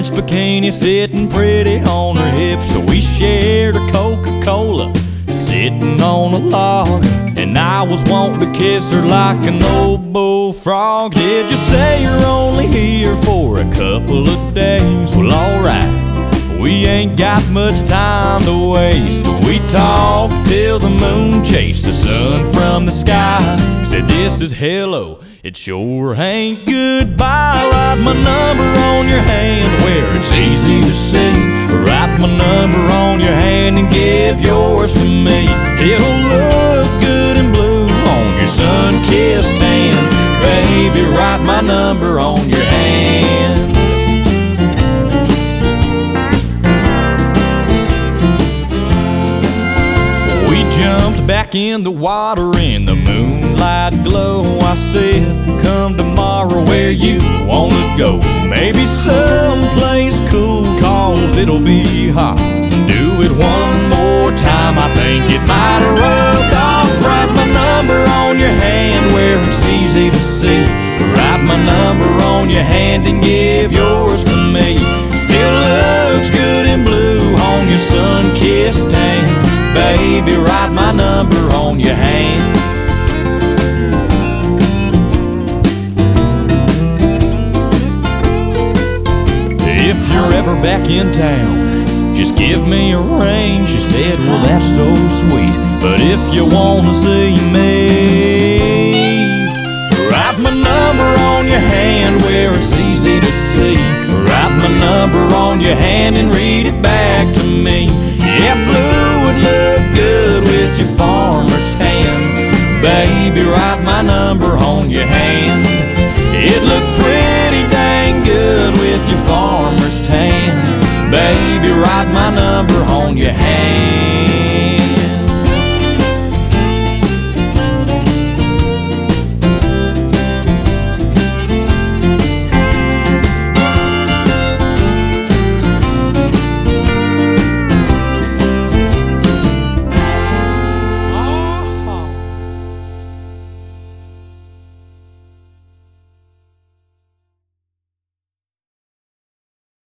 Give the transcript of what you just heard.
French bikini sitting pretty on her hips. So we shared a Coca-Cola sitting on a log, and I was wanting to kiss her like an old bullfrog. Did you say you're only here for a couple of days? Well, alright, we ain't got much time to waste. We talked till the moon chased the sun from the sky. Said this is hello, it sure ain't goodbye. Write my number on your hand where it's easy to see. Write my number on your hand and give yours to me. It'll look good and blue on your sun-kissed hand. Baby, write my number on your hand. We jumped back in the water in the moonlight glow. I said, come tomorrow where you wanna go. Maybe someplace cool, cause it'll be hot. Do it one more time, I think it might have rubbed off. Write my number on your hand where it's easy to see. Write my number on your hand and give yours to me. Still looks good in blue on your sun-kissed hand. Baby, write my number on your hand. If you're ever back in town, just give me a ring. She said, well, that's so sweet, but if you wanna see me, write my number on your hand where it's easy to see. Write my number on your hand and read it back to me. Yeah, blue would look good with your farmer's tan. Baby, write my number on your hand.